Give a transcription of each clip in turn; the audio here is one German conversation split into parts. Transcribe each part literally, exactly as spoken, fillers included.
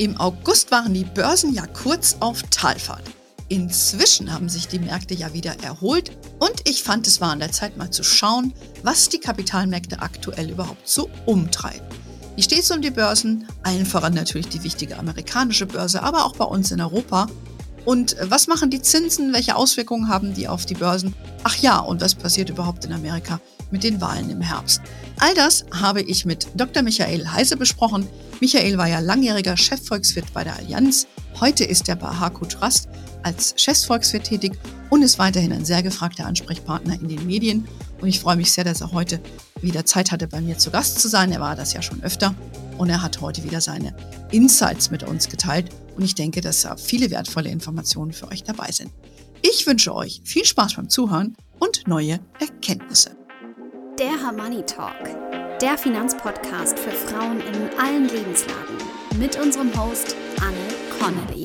Im August waren die Börsen ja kurz auf Talfahrt. Inzwischen haben sich die Märkte ja wieder erholt und ich fand, es war an der Zeit mal zu schauen, was die Kapitalmärkte aktuell überhaupt so umtreibt. Wie steht es um die Börsen? Allen voran natürlich die wichtige amerikanische Börse, aber auch bei uns in Europa. Und was machen die Zinsen? Welche Auswirkungen haben die auf die Börsen? Ach ja, und was passiert überhaupt in Amerika mit den Wahlen im Herbst? All das habe ich mit Doktor Michael Heise besprochen. Michael war ja langjähriger Chefvolkswirt bei der Allianz. Heute ist er bei Harco Trust als Chefsvolkswirt tätig und ist weiterhin ein sehr gefragter Ansprechpartner in den Medien. Und ich freue mich sehr, dass er heute wieder Zeit hatte, bei mir zu Gast zu sein. Er war das ja schon öfter und er hat heute wieder seine Insights mit uns geteilt. Und ich denke, dass da viele wertvolle Informationen für euch dabei sind. Ich wünsche euch viel Spaß beim Zuhören und neue Erkenntnisse. Der Her-Money Talk, der Finanzpodcast für Frauen in allen Lebenslagen. Mit unserem Host Anne Connolly.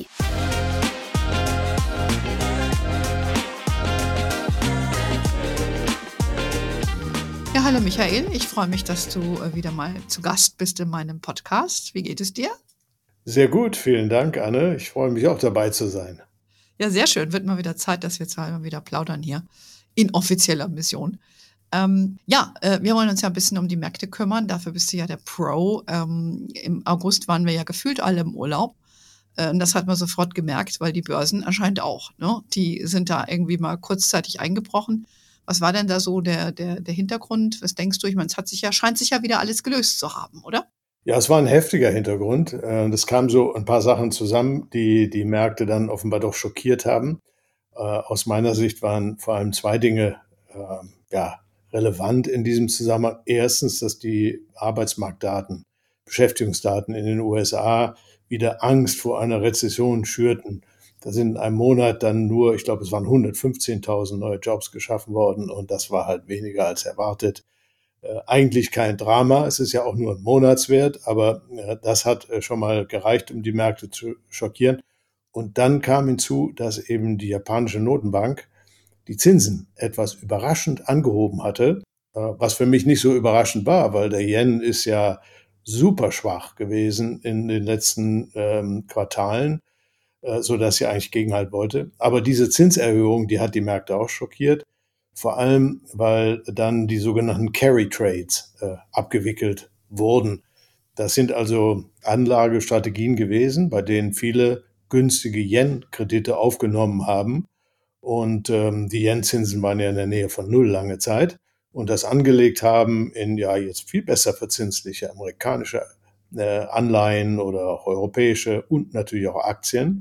Ja, hallo Michael, ich freue mich, dass du wieder mal zu Gast bist in meinem Podcast. Wie geht es dir? Sehr gut, vielen Dank, Anne. Ich freue mich auch dabei zu sein. Ja, sehr schön. Wird mal wieder Zeit, dass wir zweimal wieder plaudern hier in offizieller Mission. Ähm, ja, äh, wir wollen uns ja ein bisschen um die Märkte kümmern. Dafür bist du ja der Pro. Ähm, Im August waren wir ja gefühlt alle im Urlaub. Äh, und das hat man sofort gemerkt, weil die Börsen anscheinend auch, ne? Die sind da irgendwie mal kurzzeitig eingebrochen. Was war denn da so der, der, der Hintergrund? Was denkst du? Ich meine, es hat sich ja, scheint sich ja wieder alles gelöst zu haben, oder? Ja, es war ein heftiger Hintergrund. Es kamen so ein paar Sachen zusammen, die die Märkte dann offenbar doch schockiert haben. Aus meiner Sicht waren vor allem zwei Dinge ja, relevant in diesem Zusammenhang. Erstens, dass die Arbeitsmarktdaten, Beschäftigungsdaten in den U S A wieder Angst vor einer Rezession schürten. Da sind in einem Monat dann nur, ich glaube, es waren hundertfünfzehntausend neue Jobs geschaffen worden und das war halt weniger als erwartet. Äh, eigentlich kein Drama, es ist ja auch nur ein Monatswert, aber äh, das hat äh, schon mal gereicht, um die Märkte zu schockieren. Und dann kam hinzu, dass eben die japanische Notenbank die Zinsen etwas überraschend angehoben hatte, äh, was für mich nicht so überraschend war, weil der Yen ist ja super schwach gewesen in den letzten ähm, Quartalen, äh, so dass sie eigentlich Gegenhalt wollte. Aber diese Zinserhöhung, die hat die Märkte auch schockiert. Vor allem, weil dann die sogenannten Carry Trades äh, abgewickelt wurden. Das sind also Anlagestrategien gewesen, bei denen viele günstige Yen-Kredite aufgenommen haben. Und ähm, die Yen-Zinsen waren ja in der Nähe von Null lange Zeit. Und das angelegt haben in ja jetzt viel besser verzinsliche amerikanische äh, Anleihen oder auch europäische und natürlich auch Aktien.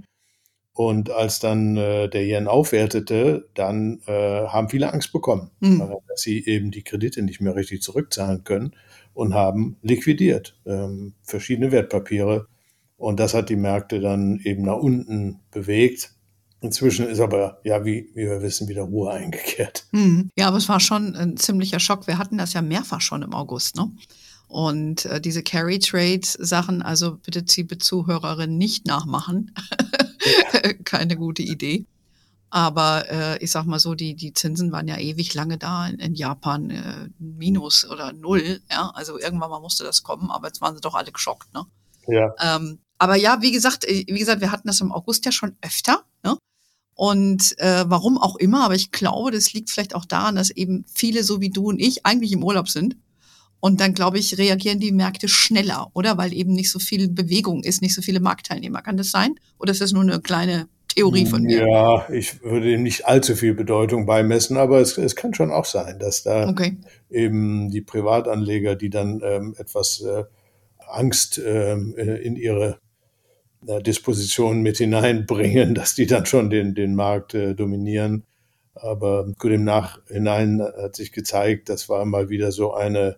Und als dann äh, der Yen aufwertete, dann äh, haben viele Angst bekommen, mhm. äh, dass sie eben die Kredite nicht mehr richtig zurückzahlen können und haben liquidiert, ähm, verschiedene Wertpapiere. Und das hat die Märkte dann eben nach unten bewegt. Inzwischen ist aber, ja, wie, wie wir wissen, wieder Ruhe eingekehrt. Mhm. Ja, aber es war schon ein ziemlicher Schock. Wir hatten das ja mehrfach schon im August, ne? Und äh, diese Carry-Trade-Sachen, also bitte, liebe Zuhörerinnen, nicht nachmachen. Ja. Keine gute Idee. Aber äh, ich sag mal so, die, die Zinsen waren ja ewig lange da in, in Japan, äh, Minus oder Null. Ja, also irgendwann mal musste das kommen, aber jetzt waren sie doch alle geschockt, ne? Ja. Ähm, aber ja, wie gesagt, wie gesagt, wir hatten das im August ja schon öfter, ne? Und äh, warum auch immer, aber ich glaube, das liegt vielleicht auch daran, dass eben viele so wie du und ich eigentlich im Urlaub sind. Und dann, glaube ich, reagieren die Märkte schneller, oder? Weil eben nicht so viel Bewegung ist, nicht so viele Marktteilnehmer. Kann das sein? Oder ist das nur eine kleine Theorie von mir? Ja, ich würde ihm nicht allzu viel Bedeutung beimessen, aber es, es kann schon auch sein, dass da okay. eben die Privatanleger, die dann ähm, etwas äh, Angst ähm, in ihre äh, Disposition mit hineinbringen, dass die dann schon den, den Markt äh, dominieren. Aber gut, im Nachhinein hat sich gezeigt, das war mal wieder so eine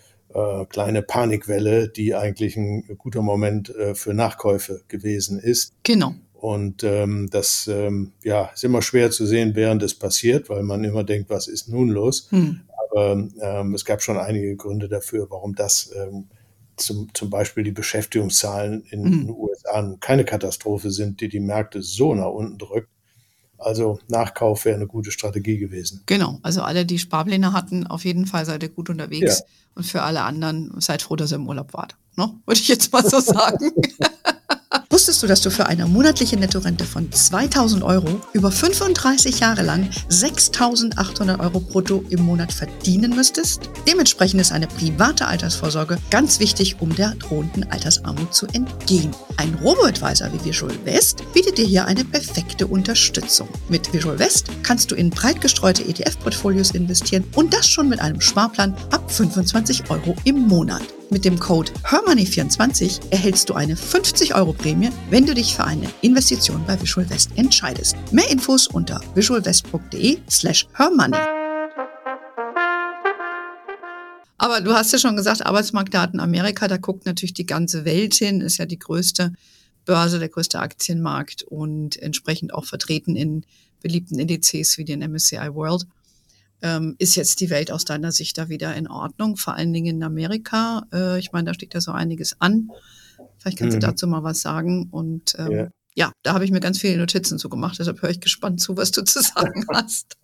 Äh, kleine Panikwelle, die eigentlich ein guter Moment äh, für Nachkäufe gewesen ist. Genau. Und ähm, das ähm, ja, ist immer schwer zu sehen, während es passiert, weil man immer denkt, was ist nun los? Hm. Aber ähm, es gab schon einige Gründe dafür, warum das ähm, zum, zum Beispiel die Beschäftigungszahlen in hm. den U S A keine Katastrophe sind, die die Märkte so nach unten drückt. Also Nachkauf wäre eine gute Strategie gewesen. Genau, also alle, die Sparpläne hatten, auf jeden Fall seid ihr gut unterwegs. Ja. Und für alle anderen, seid froh, dass ihr im Urlaub wart. Ne? Würde ich jetzt mal so sagen. Wusstest du, dass du für eine monatliche Nettorente von zweitausend Euro über fünfunddreißig Jahre lang sechstausendachthundert Euro brutto im Monat verdienen müsstest? Dementsprechend ist eine private Altersvorsorge ganz wichtig, um der drohenden Altersarmut zu entgehen. Ein Robo-Advisor wie Visual West bietet dir hier eine perfekte Unterstützung. Mit Visual West kannst du in breit gestreute E T F-Portfolios investieren und das schon mit einem Sparplan ab fünfundzwanzig Euro im Monat. Mit dem Code Her Money vierundzwanzig erhältst du eine fünfzig Euro Prämie, wenn du dich für eine Investition bei Visual West entscheidest. Mehr Infos unter visualwest.de slash hermoney. Aber du hast ja schon gesagt, Arbeitsmarktdaten Amerika, da guckt natürlich die ganze Welt hin, ist ja die größte Börse, der größte Aktienmarkt und entsprechend auch vertreten in beliebten Indizes wie den M S C I World. Ähm, ist jetzt die Welt aus deiner Sicht da wieder in Ordnung, vor allen Dingen in Amerika? Äh, ich meine, da steht ja so einiges an. Vielleicht kannst mhm. du dazu mal was sagen. Und ähm, ja. ja, da habe ich mir ganz viele Notizen zu gemacht, deshalb höre ich gespannt zu, was du zu sagen hast.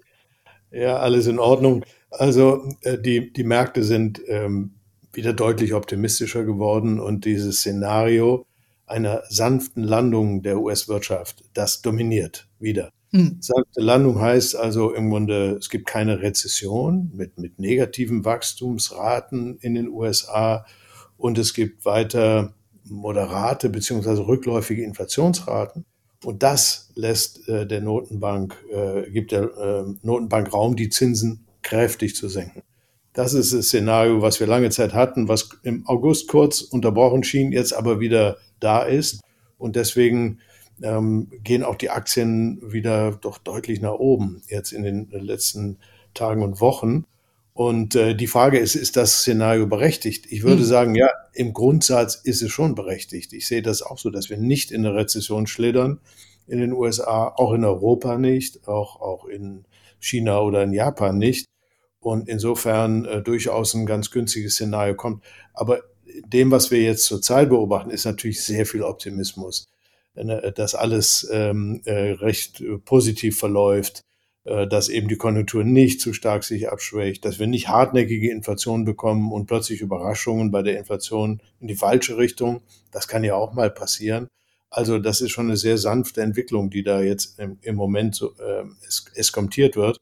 Ja, alles in Ordnung. Also äh, die, die Märkte sind ähm, wieder deutlich optimistischer geworden und dieses Szenario einer sanften Landung der U S-Wirtschaft, das dominiert wieder. Hm. Sanfte Landung heißt also im Grunde, es gibt keine Rezession mit, mit negativen Wachstumsraten in den U S A und es gibt weiter moderate beziehungsweise rückläufige Inflationsraten. Und das lässt äh, der Notenbank, äh, gibt der äh, Notenbank Raum, die Zinsen kräftig zu senken. Das ist das Szenario, was wir lange Zeit hatten, was im August kurz unterbrochen schien, jetzt aber wieder da ist. Und deswegen ähm, gehen auch die Aktien wieder doch deutlich nach oben, jetzt in den letzten Tagen und Wochen. Und äh, die Frage ist, ist das Szenario berechtigt? Ich würde mhm. sagen, ja, im Grundsatz ist es schon berechtigt. Ich sehe das auch so, dass wir nicht in eine Rezession schlittern, in den U S A, auch in Europa nicht, auch, auch in China oder in Japan nicht. Und insofern äh, durchaus ein ganz günstiges Szenario kommt. Aber dem, was wir jetzt zurzeit beobachten, ist natürlich sehr viel Optimismus, äh, dass alles ähm, äh, recht äh, positiv verläuft, äh, dass eben die Konjunktur nicht zu stark sich abschwächt, dass wir nicht hartnäckige Inflation bekommen und plötzlich Überraschungen bei der Inflation in die falsche Richtung. Das kann ja auch mal passieren. Also das ist schon eine sehr sanfte Entwicklung, die da jetzt im, im Moment so äh, es, eskontiert wird.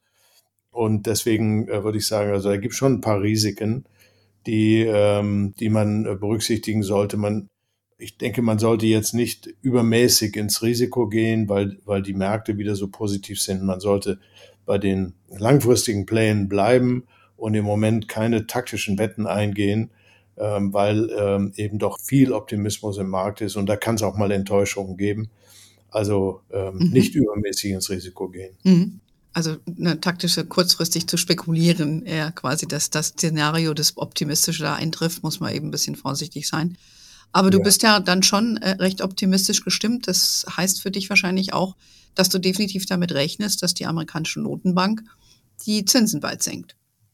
Und deswegen äh, würde ich sagen, also da gibt es schon ein paar Risiken, die, ähm, die man äh, berücksichtigen sollte. Man, ich denke, man sollte jetzt nicht übermäßig ins Risiko gehen, weil, weil die Märkte wieder so positiv sind. Man sollte bei den langfristigen Plänen bleiben und im Moment keine taktischen Wetten eingehen, ähm, weil ähm, eben doch viel Optimismus im Markt ist und da kann es auch mal Enttäuschungen geben. Also ähm, mhm. nicht übermäßig ins Risiko gehen. Mhm. Also eine taktische, kurzfristig zu spekulieren, eher quasi, dass das Szenario, das Optimistische da eintrifft, muss man eben ein bisschen vorsichtig sein. Aber du ja. bist ja dann schon äh, recht optimistisch gestimmt. Das heißt für dich wahrscheinlich auch, dass du definitiv damit rechnest, dass die amerikanische Notenbank die Zinsen bald senkt.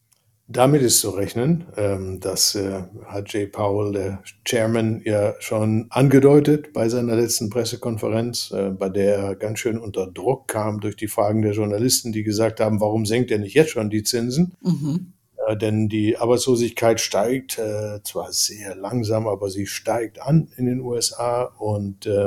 Damit ist zu rechnen. Ähm, das äh, hat Jay Powell, der Chairman, ja schon angedeutet bei seiner letzten Pressekonferenz, äh, bei der er ganz schön unter Druck kam durch die Fragen der Journalisten, die gesagt haben, warum senkt er nicht jetzt schon die Zinsen? Mhm. Äh, denn die Arbeitslosigkeit steigt, äh, zwar sehr langsam, aber sie steigt an in den U S A und äh,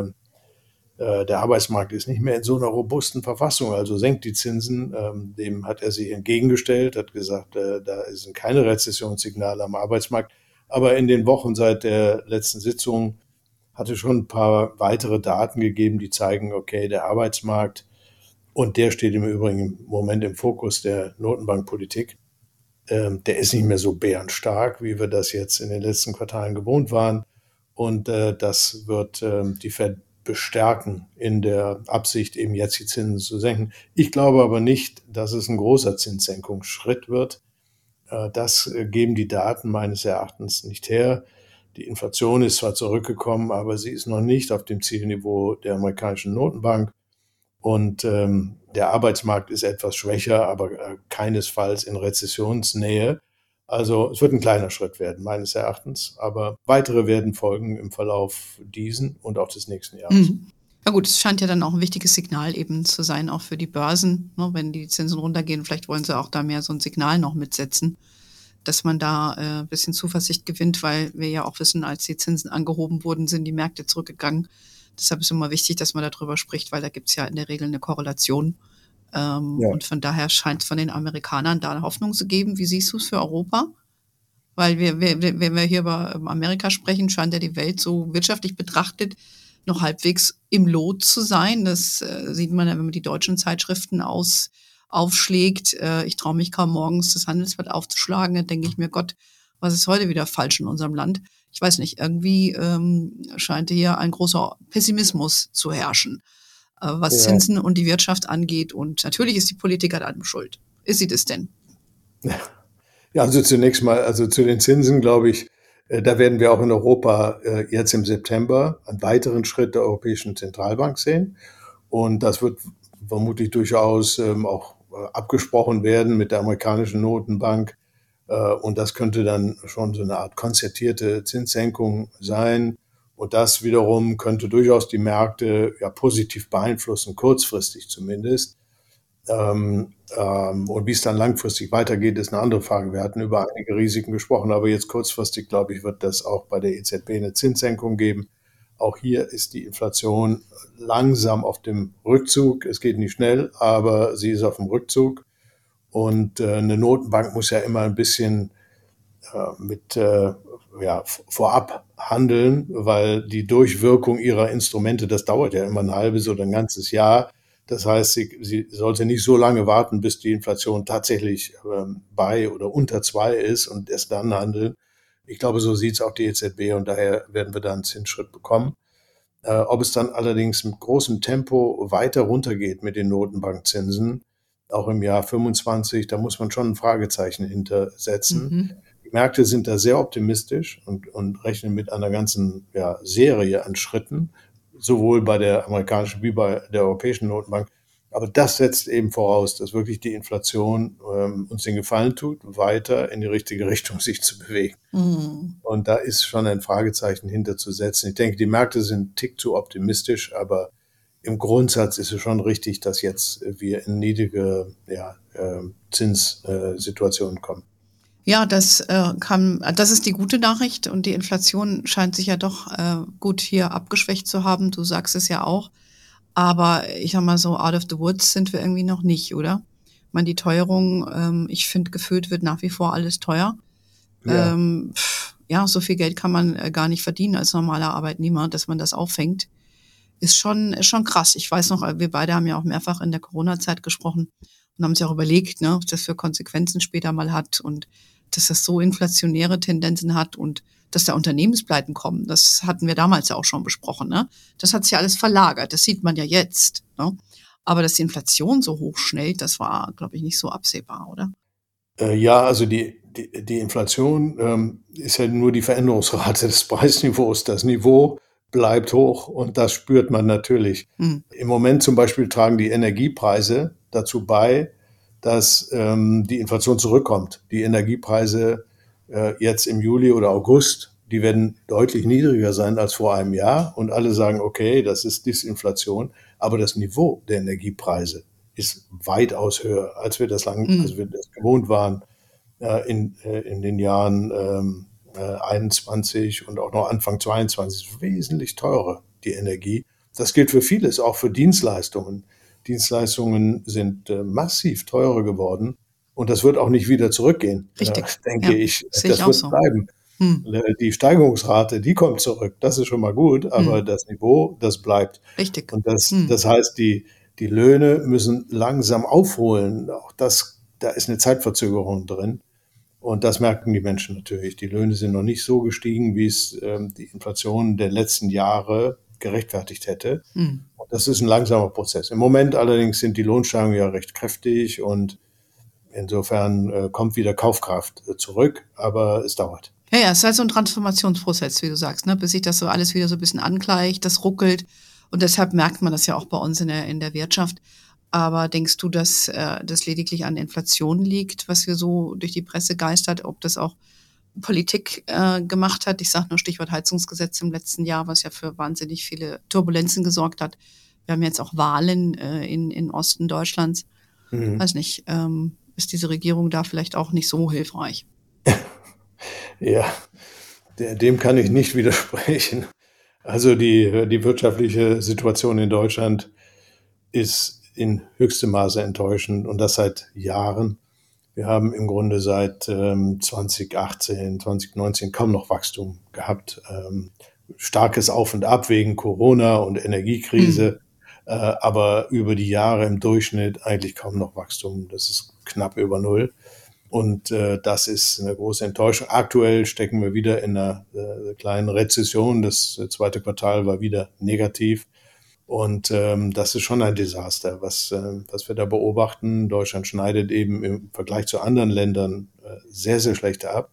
der Arbeitsmarkt ist nicht mehr in so einer robusten Verfassung, also senkt die Zinsen. Ähm, dem hat er sich entgegengestellt, hat gesagt, äh, da sind keine Rezessionssignale am Arbeitsmarkt. Aber in den Wochen seit der letzten Sitzung hat es schon ein paar weitere Daten gegeben, die zeigen, okay, der Arbeitsmarkt, und der steht im Übrigen im Moment im Fokus der Notenbankpolitik, ähm, der ist nicht mehr so bärenstark, wie wir das jetzt in den letzten Quartalen gewohnt waren. Und äh, das wird äh, die Fed bestärken in der Absicht, eben jetzt die Zinsen zu senken. Ich glaube aber nicht, dass es ein großer Zinssenkungsschritt wird. Das geben die Daten meines Erachtens nicht her. Die Inflation ist zwar zurückgekommen, aber sie ist noch nicht auf dem Zielniveau der amerikanischen Notenbank. Und ähm, der Arbeitsmarkt ist etwas schwächer, aber äh, keinesfalls in Rezessionsnähe. Also es wird ein kleiner Schritt werden, meines Erachtens, aber weitere werden folgen im Verlauf diesen und auch des nächsten Jahres. Mhm. Ja gut, es scheint ja dann auch ein wichtiges Signal eben zu sein, auch für die Börsen, ne, wenn die Zinsen runtergehen. Vielleicht wollen sie auch da mehr so ein Signal noch mitsetzen, dass man da äh, ein bisschen Zuversicht gewinnt, weil wir ja auch wissen, als die Zinsen angehoben wurden, sind die Märkte zurückgegangen. Deshalb ist immer wichtig, dass man darüber spricht, weil da gibt es ja in der Regel eine Korrelation. Ähm, Ja. Und von daher scheint es von den Amerikanern da eine Hoffnung zu geben. Wie siehst du es für Europa? Weil wir, wir, wenn wir hier über Amerika sprechen, scheint ja die Welt so wirtschaftlich betrachtet noch halbwegs im Lot zu sein. Das äh, sieht man ja, wenn man die deutschen Zeitschriften aus, aufschlägt. Äh, ich traue mich kaum morgens das Handelsblatt aufzuschlagen. Da denke ich mir, Gott, was ist heute wieder falsch in unserem Land? Ich weiß nicht, irgendwie ähm, scheint hier ein großer Pessimismus zu herrschen, äh, was Ja. Zinsen und die Wirtschaft angeht. Und natürlich ist die Politik an allem schuld. Ist sie das denn? Ja, also zunächst mal, also zu den Zinsen, glaube ich, äh, da werden wir auch in Europa äh, jetzt im September einen weiteren Schritt der Europäischen Zentralbank sehen. Und das wird vermutlich durchaus ähm, auch äh, abgesprochen werden mit der amerikanischen Notenbank. Äh, und das könnte dann schon so eine Art konzertierte Zinssenkung sein. Und das wiederum könnte durchaus die Märkte ja positiv beeinflussen, kurzfristig zumindest. Ähm, ähm, und wie es dann langfristig weitergeht, ist eine andere Frage. Wir hatten über einige Risiken gesprochen, aber jetzt kurzfristig, glaube ich, wird das auch bei der E Z B eine Zinssenkung geben. Auch hier ist die Inflation langsam auf dem Rückzug. Es geht nicht schnell, aber sie ist auf dem Rückzug. Und äh, eine Notenbank muss ja immer ein bisschen äh, mit äh, ja, vorab handeln, weil die Durchwirkung ihrer Instrumente, das dauert ja immer ein halbes oder ein ganzes Jahr. Das heißt, sie, sie sollte nicht so lange warten, bis die Inflation tatsächlich ähm, bei oder unter zwei ist und erst dann handeln. Ich glaube, so sieht es auch die E Z B und daher werden wir da einen Zinsschritt bekommen. Äh, ob es dann allerdings mit großem Tempo weiter runtergeht mit den Notenbankzinsen, auch im Jahr fünfundzwanzig, da muss man schon ein Fragezeichen hintersetzen. Mhm. Die Märkte sind da sehr optimistisch und, und rechnen mit einer ganzen ja, Serie an Schritten, sowohl bei der amerikanischen wie bei der europäischen Notenbank. Aber das setzt eben voraus, dass wirklich die Inflation ähm, uns den Gefallen tut, weiter in die richtige Richtung sich zu bewegen. Mhm. Und da ist schon ein Fragezeichen hinterzusetzen. Ich denke, die Märkte sind einen Tick zu optimistisch, aber im Grundsatz ist es schon richtig, dass jetzt wir in niedrige ja, äh, Zinssituationen kommen. Ja, das äh, kann, das ist die gute Nachricht und die Inflation scheint sich ja doch äh, gut hier abgeschwächt zu haben. Du sagst es ja auch. Aber ich sag mal so, out of the woods sind wir irgendwie noch nicht, oder? Ich meine, die Teuerung, ähm, ich finde, gefühlt wird nach wie vor alles teuer. Ja. Ähm, pff, ja, so viel Geld kann man äh, gar nicht verdienen als normaler Arbeitnehmer, dass man das auffängt. Ist schon, ist schon krass. Ich weiß noch, wir beide haben ja auch mehrfach in der Corona-Zeit gesprochen und haben uns ja auch überlegt, ne, was das für Konsequenzen später mal hat und dass das so inflationäre Tendenzen hat und dass da Unternehmenspleiten kommen. Das hatten wir damals ja auch schon besprochen. Ne? Das hat sich ja alles verlagert. Das sieht man ja jetzt. Ne? Aber dass die Inflation so hoch schnellt, das war, glaube ich, nicht so absehbar, oder? Äh, ja, also die, die, die Inflation ähm, ist ja nur die Veränderungsrate des Preisniveaus. Das Niveau bleibt hoch und das spürt man natürlich. Hm. Im Moment zum Beispiel tragen die Energiepreise dazu bei, dass ähm, die Inflation zurückkommt. Die Energiepreise äh, jetzt im Juli oder August, die werden deutlich niedriger sein als vor einem Jahr. Und alle sagen, okay, das ist Disinflation. Aber das Niveau der Energiepreise ist weitaus höher, als wir das, lang, Mhm. als wir das gewohnt waren äh, in, äh, in den Jahren ähm, äh, einundzwanzig und auch noch Anfang zweiundzwanzig. Ist wesentlich teurer, die Energie. Das gilt für vieles, auch für Dienstleistungen. Dienstleistungen sind äh, massiv teurer geworden und das wird auch nicht wieder zurückgehen. Richtig. Äh, denke Ja, ich. sehe ich Das auch wird so. bleiben. Hm. Äh, Die Steigerungsrate, die kommt zurück. Das ist schon mal gut, aber Hm. das Niveau, das bleibt. Richtig. Und das, Hm. das heißt, die, die Löhne müssen langsam aufholen. Auch das, da ist eine Zeitverzögerung drin. Und das merken die Menschen natürlich. Die Löhne sind noch nicht so gestiegen, wie es ähm, die Inflation der letzten Jahre gerechtfertigt hätte. Hm. Und das ist ein langsamer Prozess. Im Moment allerdings sind die Lohnsteigerungen ja recht kräftig und insofern äh, kommt wieder Kaufkraft äh, zurück, aber es dauert. Ja, ja, es ist halt so ein Transformationsprozess, wie du sagst, ne? Bis sich das so alles wieder so ein bisschen angleicht, das ruckelt. Und deshalb merkt man das ja auch bei uns in der, in der Wirtschaft. Aber denkst du, dass äh, das lediglich an Inflation liegt, was wir so durch die Presse geistert, ob das auch Politik äh, gemacht hat? Ich sage nur Stichwort Heizungsgesetz im letzten Jahr, was ja für wahnsinnig viele Turbulenzen gesorgt hat. Wir haben jetzt auch Wahlen äh, in, in Osten Deutschlands. Mhm. Weiß nicht, ähm, ist diese Regierung da vielleicht auch nicht so hilfreich? Ja, der, dem kann ich nicht widersprechen. Also die, die wirtschaftliche Situation in Deutschland ist in höchstem Maße enttäuschend und das seit Jahren. Wir haben im Grunde seit ähm, zwanzig achtzehn, zwanzig neunzehn kaum noch Wachstum gehabt. Ähm, starkes Auf und Ab wegen Corona und Energiekrise, mhm. äh, aber über die Jahre im Durchschnitt eigentlich kaum noch Wachstum. Das ist knapp über Null. Und äh, das ist eine große Enttäuschung. Aktuell stecken wir wieder in einer äh, kleinen Rezession. Das zweite Quartal war wieder negativ. Und ähm, das ist schon ein Desaster, was, äh, was wir da beobachten. Deutschland schneidet eben im Vergleich zu anderen Ländern äh, sehr, sehr schlecht ab.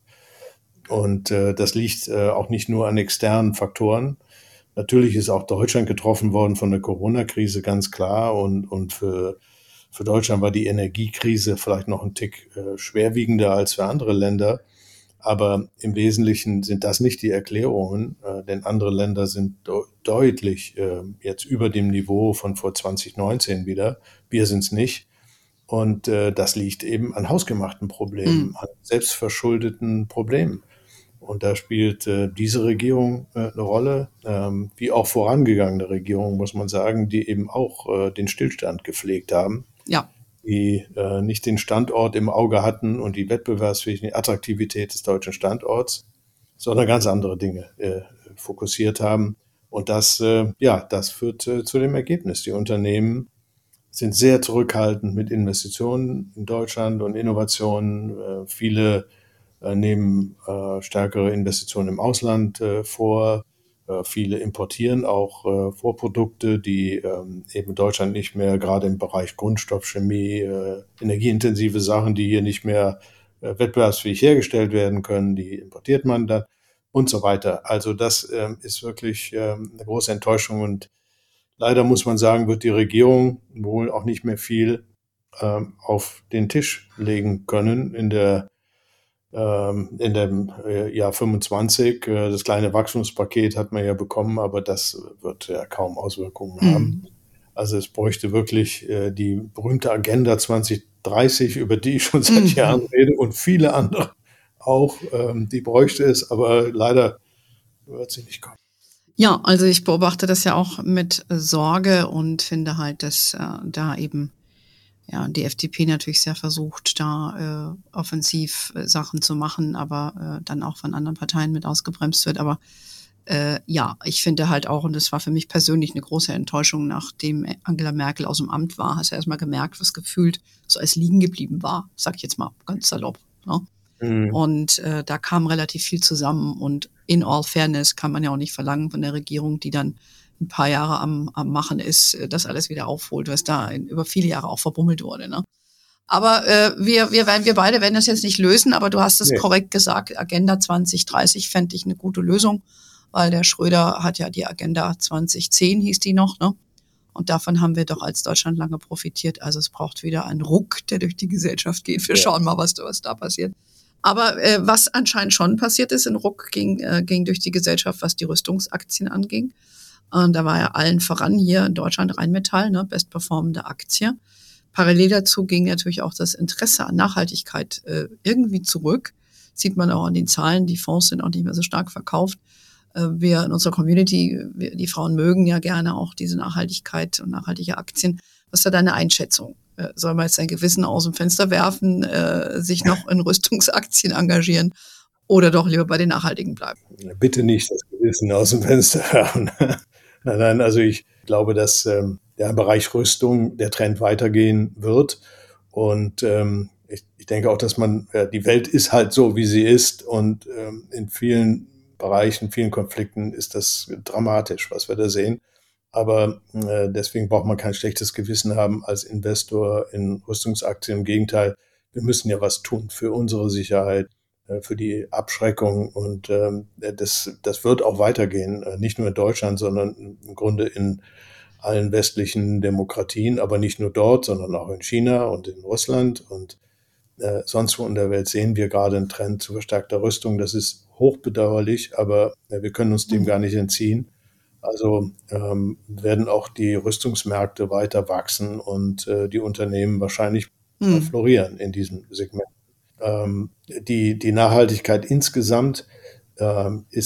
Und äh, das liegt äh, auch nicht nur an externen Faktoren. Natürlich ist auch Deutschland getroffen worden von der Corona-Krise, ganz klar. Und, und für, für Deutschland war die Energiekrise vielleicht noch ein Tick äh, schwerwiegender als für andere Länder. Aber im Wesentlichen sind das nicht die Erklärungen, äh, denn andere Länder sind de- deutlich äh, jetzt über dem Niveau von vor zwanzig neunzehn wieder. Wir sind es nicht. Und äh, das liegt eben an hausgemachten Problemen, mhm. an selbstverschuldeten Problemen. Und da spielt äh, diese Regierung äh, eine Rolle, ähm, wie auch vorangegangene Regierungen, muss man sagen, die eben auch äh, den Stillstand gepflegt haben. Ja. Die äh, nicht den Standort im Auge hatten und die Wettbewerbsfähigkeit, die Attraktivität des deutschen Standorts, sondern ganz andere Dinge äh, fokussiert haben. Und das, äh, ja, das führt äh, zu dem Ergebnis. Die Unternehmen sind sehr zurückhaltend mit Investitionen in Deutschland und Innovationen. Äh, viele äh, nehmen äh, stärkere Investitionen im Ausland äh, vor. Äh, viele importieren auch äh, Vorprodukte, die ähm, eben Deutschland nicht mehr, gerade im Bereich Grundstoff, Chemie, äh, energieintensive Sachen, die hier nicht mehr äh, wettbewerbsfähig hergestellt werden können, die importiert man dann und so weiter. Also das ähm, ist wirklich ähm, eine große Enttäuschung und leider muss man sagen, wird die Regierung wohl auch nicht mehr viel ähm, auf den Tisch legen können in der ähm, in dem äh, Jahr fünfundzwanzig. Äh, das kleine Wachstumspaket hat man ja bekommen, aber das wird ja kaum Auswirkungen mhm. haben. Also es bräuchte wirklich äh, die berühmte Agenda zwanzig dreißig, über die ich schon seit mhm. Jahren rede und viele andere auch. Ähm, die bräuchte es, aber leider wird sie nicht kommen. Ja, also ich beobachte das ja auch mit Sorge und finde halt, dass äh, da eben ja die F D P natürlich sehr versucht, da äh, offensiv äh, Sachen zu machen, aber äh, dann auch von anderen Parteien mit ausgebremst wird. Aber äh, ja, ich finde halt auch, und das war für mich persönlich eine große Enttäuschung, nachdem Angela Merkel aus dem Amt war, hast du erst mal gemerkt, was gefühlt so als liegen geblieben war, sag ich jetzt mal ganz salopp. Ne? Und äh, da kam relativ viel zusammen und in all Fairness kann man ja auch nicht verlangen von der Regierung, die dann ein paar Jahre am, am Machen ist, das alles wieder aufholt, was da in, über viele Jahre auch verbummelt wurde. Ne? Aber äh, wir, wir, werden, wir beide werden das jetzt nicht lösen, aber du hast es nee. korrekt gesagt, Agenda zwanzig dreißig fände ich eine gute Lösung, weil der Schröder hat ja die Agenda zwanzig zehn, hieß die noch, ne? Und davon haben wir doch als Deutschland lange profitiert. Also es braucht wieder einen Ruck, der durch die Gesellschaft geht. Wir ja. schauen mal, was, was da passiert. Aber äh, was anscheinend schon passiert ist, ein Ruck ging, äh, ging durch die Gesellschaft, was die Rüstungsaktien anging. Und da war ja allen voran hier in Deutschland Rheinmetall, ne, bestperformende Aktie. Parallel dazu ging natürlich auch das Interesse an Nachhaltigkeit äh, irgendwie zurück. Sieht man auch an den Zahlen, die Fonds sind auch nicht mehr so stark verkauft. Äh, wir in unserer Community, wir, die Frauen mögen ja gerne auch diese Nachhaltigkeit und nachhaltige Aktien. Was ist da deine Einschätzung? Soll man jetzt sein Gewissen aus dem Fenster werfen, äh, sich noch in Rüstungsaktien engagieren oder doch lieber bei den Nachhaltigen bleiben? Bitte nicht das Gewissen aus dem Fenster werfen. Nein, nein, also ich glaube, dass ähm, der im Bereich Rüstung der Trend weitergehen wird. Und ähm, ich, ich denke auch, dass man, ja, die Welt ist halt so, wie sie ist. Und ähm, in vielen Bereichen, vielen Konflikten ist das dramatisch, was wir da sehen. Aber äh, deswegen braucht man kein schlechtes Gewissen haben als Investor in Rüstungsaktien. Im Gegenteil, wir müssen ja was tun für unsere Sicherheit, äh, für die Abschreckung. Und ähm, das, das wird auch weitergehen, äh, nicht nur in Deutschland, sondern im Grunde in allen westlichen Demokratien, aber nicht nur dort, sondern auch in China und in Russland. Und äh, sonst wo in der Welt sehen wir gerade einen Trend zu verstärkter Rüstung. Das ist hochbedauerlich, aber äh, wir können uns dem gar nicht entziehen. Also ähm, werden auch die Rüstungsmärkte weiter wachsen und äh, die Unternehmen wahrscheinlich hm. florieren in diesem Segment. Ähm, die, die Nachhaltigkeit insgesamt ähm, ist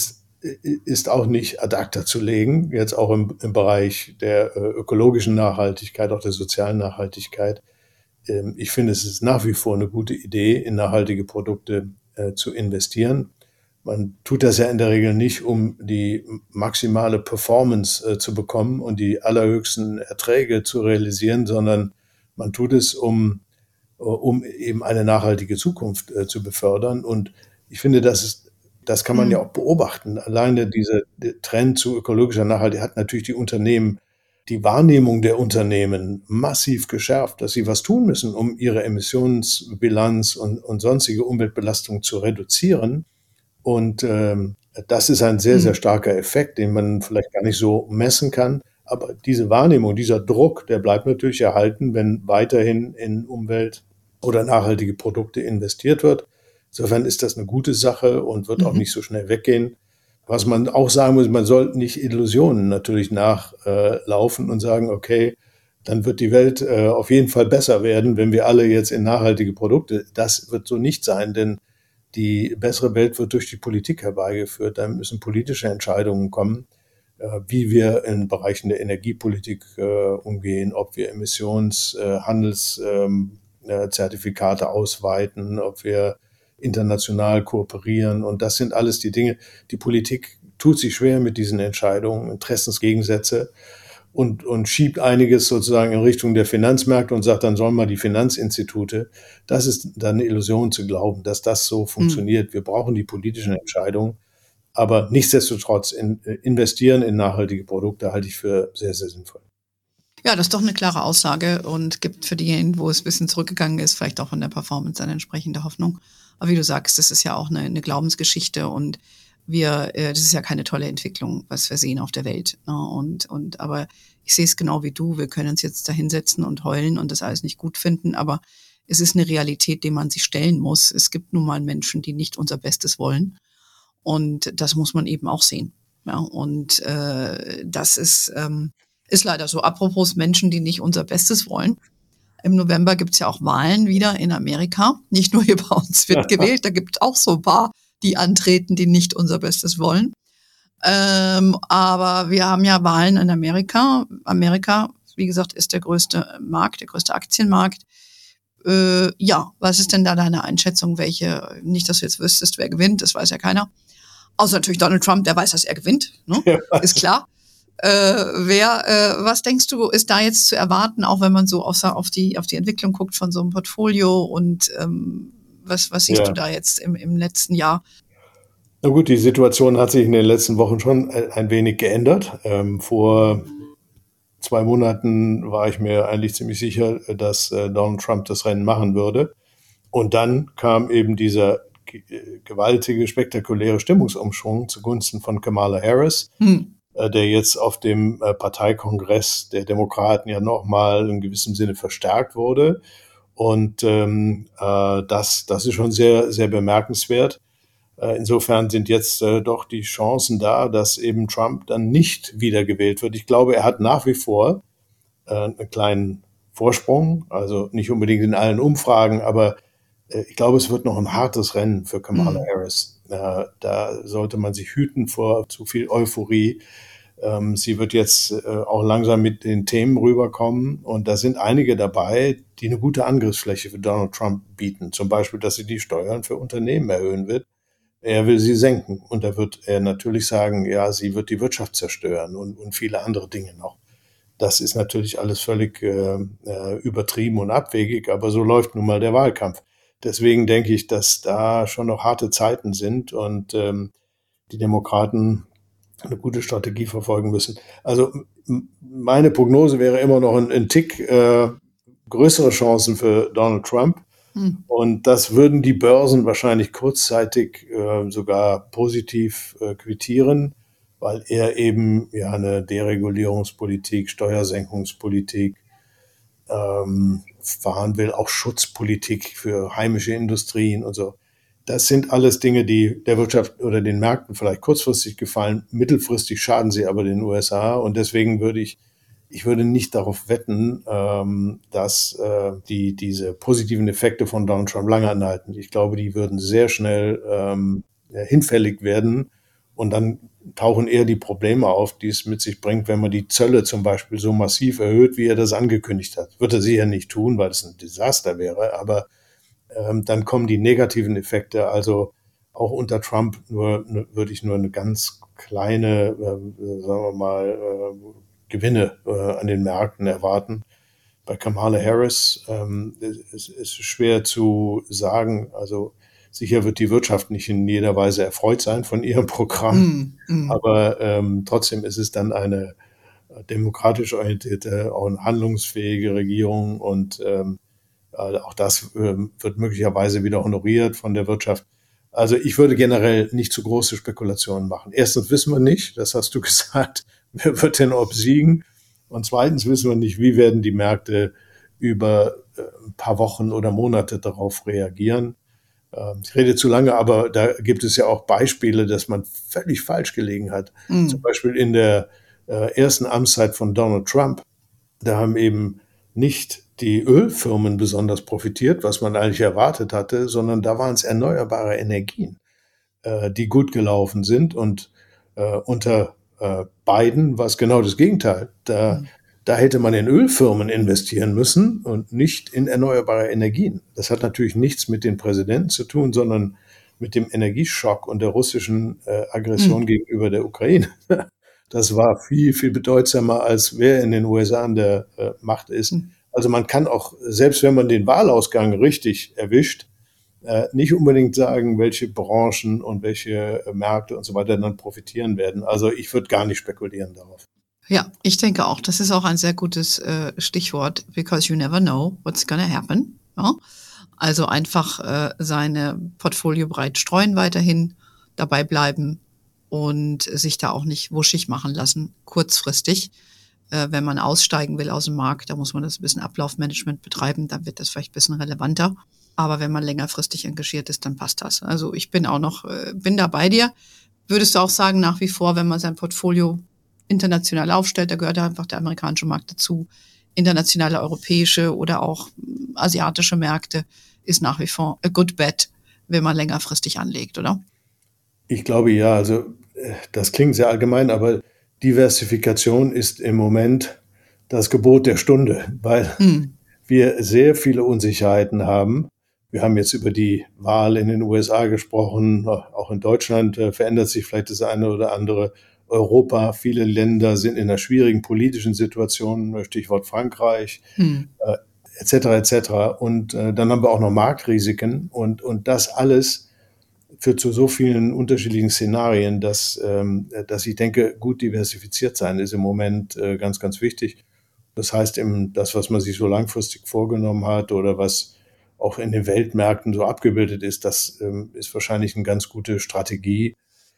ist auch nicht ad acta zu legen, jetzt auch im, im Bereich der ökologischen Nachhaltigkeit, auch der sozialen Nachhaltigkeit. Ich finde, es ist nach wie vor eine gute Idee, in nachhaltige Produkte äh, zu investieren. Man tut das ja in der Regel nicht, um die maximale Performance äh, zu bekommen und die allerhöchsten Erträge zu realisieren, sondern man tut es, um, um eben eine nachhaltige Zukunft äh, zu befördern. Und ich finde, das ist, das kann man mhm. ja auch beobachten. Alleine dieser Trend zu ökologischer Nachhaltigkeit hat natürlich die Unternehmen, die Wahrnehmung der Unternehmen massiv geschärft, dass sie was tun müssen, um ihre Emissionsbilanz und, und sonstige Umweltbelastung zu reduzieren. Und ähm, das ist ein sehr, sehr starker Effekt, den man vielleicht gar nicht so messen kann. Aber diese Wahrnehmung, dieser Druck, der bleibt natürlich erhalten, wenn weiterhin in Umwelt- oder nachhaltige Produkte investiert wird. Insofern ist das eine gute Sache und wird mhm. auch nicht so schnell weggehen. Was man auch sagen muss, man sollte nicht Illusionen natürlich nachlaufen äh, und sagen, okay, dann wird die Welt äh, auf jeden Fall besser werden, wenn wir alle jetzt in nachhaltige Produkte. Das wird so nicht sein, denn die bessere Welt wird durch die Politik herbeigeführt. Da müssen politische Entscheidungen kommen, äh, wie wir in Bereichen der Energiepolitik äh, umgehen, ob wir Emissionshandelszertifikate äh, äh, ausweiten, ob wir international kooperieren. Und das sind alles die Dinge. Die Politik tut sich schwer mit diesen Entscheidungen, Interessensgegensätze und, und schiebt einiges sozusagen in Richtung der Finanzmärkte und sagt, dann sollen mal die Finanzinstitute. Das ist dann eine Illusion zu glauben, dass das so funktioniert. Mhm. Wir brauchen die politischen Entscheidungen. Aber nichtsdestotrotz in, investieren in nachhaltige Produkte halte ich für sehr, sehr sinnvoll. Ja, das ist doch eine klare Aussage und gibt für diejenigen, wo es ein bisschen zurückgegangen ist, vielleicht auch von der Performance eine entsprechende Hoffnung. Aber wie du sagst, das ist ja auch eine, eine Glaubensgeschichte und wir, äh, das ist ja keine tolle Entwicklung, was wir sehen auf der Welt. Ne? Und, und, aber ich sehe es genau wie du. Wir können uns jetzt da hinsetzen und heulen und das alles nicht gut finden, aber es ist eine Realität, der man sich stellen muss. Es gibt nun mal Menschen, die nicht unser Bestes wollen und das muss man eben auch sehen. Ja? Und äh, das ist, ähm, ist leider so. Apropos Menschen, die nicht unser Bestes wollen. Im November gibt's ja auch Wahlen wieder in Amerika. Nicht nur hier bei uns wird gewählt, da gibt's auch so ein paar, die antreten, die nicht unser Bestes wollen. Ähm, aber wir haben ja Wahlen in Amerika. Amerika, wie gesagt, ist der größte Markt, der größte Aktienmarkt. Äh, ja, was ist denn da deine Einschätzung? Welche, nicht, dass du jetzt wüsstest, wer gewinnt, das weiß ja keiner. Außer natürlich Donald Trump, der weiß, dass er gewinnt, ne? Ja. Ist klar. Äh, wer, äh, was denkst du, ist da jetzt zu erwarten, auch wenn man so auf, auf die auf die Entwicklung guckt von so einem Portfolio und ähm, was was siehst ja. du da jetzt im, im letzten Jahr? Na gut, die Situation hat sich in den letzten Wochen schon ein wenig geändert. Ähm, vor zwei Monaten war ich mir eigentlich ziemlich sicher, dass äh, Donald Trump das Rennen machen würde. Und dann kam eben dieser g- gewaltige, spektakuläre Stimmungsumschwung zugunsten von Kamala Harris. Hm. Der jetzt auf dem Parteikongress der Demokraten ja nochmal in gewissem Sinne verstärkt wurde. Und ähm, äh, das, das ist schon sehr, sehr bemerkenswert. Äh, insofern sind jetzt äh, doch die Chancen da, dass eben Trump dann nicht wiedergewählt wird. Ich glaube, er hat nach wie vor äh, einen kleinen Vorsprung, also nicht unbedingt in allen Umfragen, aber äh, ich glaube, es wird noch ein hartes Rennen für Kamala mhm. Harris. Äh, da sollte man sich hüten vor zu viel Euphorie. Ähm, sie wird jetzt äh, auch langsam mit den Themen rüberkommen und da sind einige dabei, die eine gute Angriffsfläche für Donald Trump bieten. Zum Beispiel, dass sie die Steuern für Unternehmen erhöhen wird. Er will sie senken und da wird er natürlich sagen, ja, sie wird die Wirtschaft zerstören und, und viele andere Dinge noch. Das ist natürlich alles völlig äh, übertrieben und abwegig, aber so läuft nun mal der Wahlkampf. Deswegen denke ich, dass da schon noch harte Zeiten sind und ähm, die Demokraten eine gute Strategie verfolgen müssen. Also meine Prognose wäre immer noch ein, ein Tick äh, größere Chancen für Donald Trump. Hm. Und das würden die Börsen wahrscheinlich kurzzeitig äh, sogar positiv äh, quittieren, weil er eben ja eine Deregulierungspolitik, Steuersenkungspolitik ähm, fahren will, auch Schutzpolitik für heimische Industrien und so. Das sind alles Dinge, die der Wirtschaft oder den Märkten vielleicht kurzfristig gefallen. Mittelfristig schaden sie aber den U S A. Und deswegen würde ich, ich würde nicht darauf wetten, ähm, dass äh, die diese positiven Effekte von Donald Trump lange anhalten. Ich glaube, die würden sehr schnell ähm, hinfällig werden. Und dann tauchen eher die Probleme auf, die es mit sich bringt, wenn man die Zölle zum Beispiel so massiv erhöht, wie er das angekündigt hat. Wird er sicher nicht tun, weil es ein Desaster wäre, aber ähm, dann kommen die negativen Effekte. Also auch unter Trump nur, nur würde ich nur eine ganz kleine, äh, sagen wir mal, äh, Gewinne äh, an den Märkten erwarten. Bei Kamala Harris ähm, ist es schwer zu sagen. Also sicher wird die Wirtschaft nicht in jeder Weise erfreut sein von ihrem Programm, mm, mm. aber ähm, trotzdem ist es dann eine demokratisch orientierte, auch eine handlungsfähige Regierung und ähm, auch das ähm, wird möglicherweise wieder honoriert von der Wirtschaft. Also ich würde generell nicht zu große Spekulationen machen. Erstens wissen wir nicht, das hast du gesagt, wer wird denn obsiegen? Und zweitens wissen wir nicht, wie werden die Märkte über äh, ein paar Wochen oder Monate darauf reagieren. Äh, ich rede zu lange, aber da gibt es ja auch Beispiele, dass man völlig falsch gelegen hat. Mhm. Zum Beispiel in der äh, ersten Amtszeit von Donald Trump. Da haben eben nicht die Ölfirmen besonders profitiert, was man eigentlich erwartet hatte, sondern da waren es erneuerbare Energien, äh, die gut gelaufen sind. Und äh, unter äh, Biden war es genau das Gegenteil. Da, mhm. da hätte man in Ölfirmen investieren müssen und nicht in erneuerbare Energien. Das hat natürlich nichts mit den Präsidenten zu tun, sondern mit dem Energieschock und der russischen äh, Aggression mhm. gegenüber der Ukraine. Das war viel, viel bedeutsamer, als wer in den U S A an der äh, Macht ist. Mhm. Also man kann auch, selbst wenn man den Wahlausgang richtig erwischt, äh, nicht unbedingt sagen, welche Branchen und welche äh, Märkte und so weiter dann profitieren werden. Also ich würde gar nicht spekulieren darauf. Ja, ich denke auch, das ist auch ein sehr gutes äh, Stichwort, because you never know what's gonna happen. Ja? Also einfach äh, seine Portfolio breit streuen weiterhin, dabei bleiben und sich da auch nicht wuschig machen lassen, kurzfristig. Äh, wenn man aussteigen will aus dem Markt, da muss man das ein bisschen Ablaufmanagement betreiben, dann wird das vielleicht ein bisschen relevanter. Aber wenn man längerfristig engagiert ist, dann passt das. Also ich bin auch noch, äh, bin da bei dir. Würdest du auch sagen, nach wie vor, wenn man sein Portfolio international aufstellt, da gehört ja einfach der amerikanische Markt dazu, internationale europäische oder auch asiatische Märkte ist nach wie vor a good bet, wenn man längerfristig anlegt, oder? Ich glaube ja, also das klingt sehr allgemein, aber Diversifikation ist im Moment das Gebot der Stunde, weil hm. wir sehr viele Unsicherheiten haben. Wir haben jetzt über die Wahl in den U S A gesprochen, auch in Deutschland äh, verändert sich vielleicht das eine oder andere. Europa, viele Länder sind in einer schwierigen politischen Situation, Stichwort Frankreich, hm. äh, et cetera et cetera. Und äh, dann haben wir auch noch Marktrisiken und, und das alles führt zu so vielen unterschiedlichen Szenarien, dass, ähm, dass ich denke, gut diversifiziert sein ist im Moment äh, ganz, ganz wichtig. Das heißt, eben das, was man sich so langfristig vorgenommen hat oder was auch in den Weltmärkten so abgebildet ist, das ähm, ist wahrscheinlich eine ganz gute Strategie,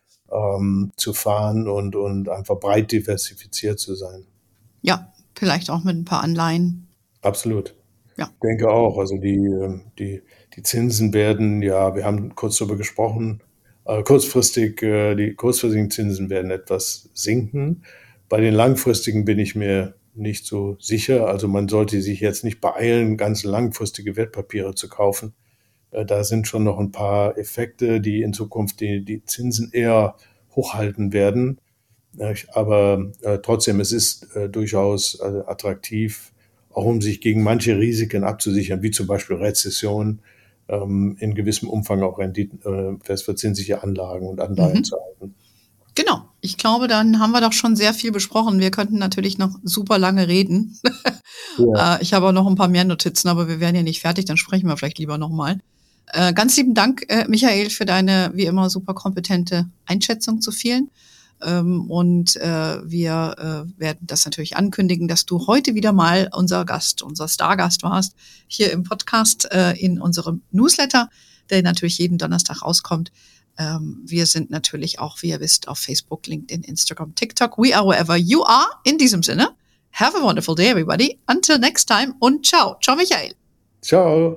ähm, zu fahren und, und einfach breit diversifiziert zu sein. Ja, vielleicht auch mit ein paar Anleihen. Absolut. Ja. Ich denke auch, also die, die, die Zinsen werden, ja, wir haben kurz darüber gesprochen, äh, kurzfristig, äh, die kurzfristigen Zinsen werden etwas sinken. Bei den langfristigen bin ich mir nicht so sicher. Also man sollte sich jetzt nicht beeilen, ganz langfristige Wertpapiere zu kaufen. Äh, da sind schon noch ein paar Effekte, die in Zukunft die, die Zinsen eher hochhalten werden. Äh, aber äh, trotzdem, es ist äh, durchaus äh, attraktiv, auch um sich gegen manche Risiken abzusichern, wie zum Beispiel Rezession, ähm, in gewissem Umfang auch Renditen, äh, festverzinsliche Anlagen und Anleihen mhm. zu halten. Genau. Ich glaube, dann haben wir doch schon sehr viel besprochen. Wir könnten natürlich noch super lange reden. Ja. äh, ich habe auch noch ein paar mehr Notizen, aber wir werden ja nicht fertig. Dann sprechen wir vielleicht lieber nochmal. Äh, ganz lieben Dank, äh, Michael, für deine wie immer super kompetente Einschätzung zu vielen. Ähm, und äh, wir äh, werden das natürlich ankündigen, dass du heute wieder mal unser Gast, unser Stargast warst, hier im Podcast äh, in unserem Newsletter, der natürlich jeden Donnerstag rauskommt. Ähm, wir sind natürlich auch, wie ihr wisst, auf Facebook, LinkedIn, Instagram, TikTok. We are wherever you are. In diesem Sinne, have a wonderful day, everybody. Until next time und ciao. Ciao, Michael. Ciao.